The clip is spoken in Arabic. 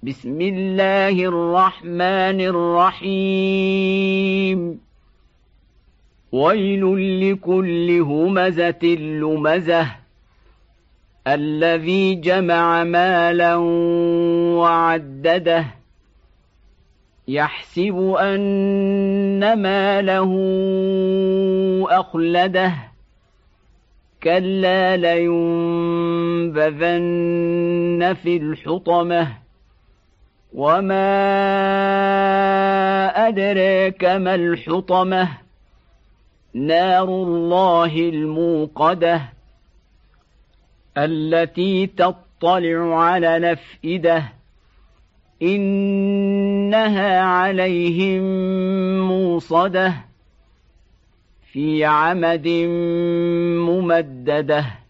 بسم الله الرحمن الرحيم ويل لكل همزة لمزة الذي جمع مالا وعدده يحسب أن ماله أخلده كلا لينبذن في الحطمة وما أدريك ما الحطمة نار الله الموقدة التي تطلع على الأفئدة إنها عليهم موصدة في عمد ممددة.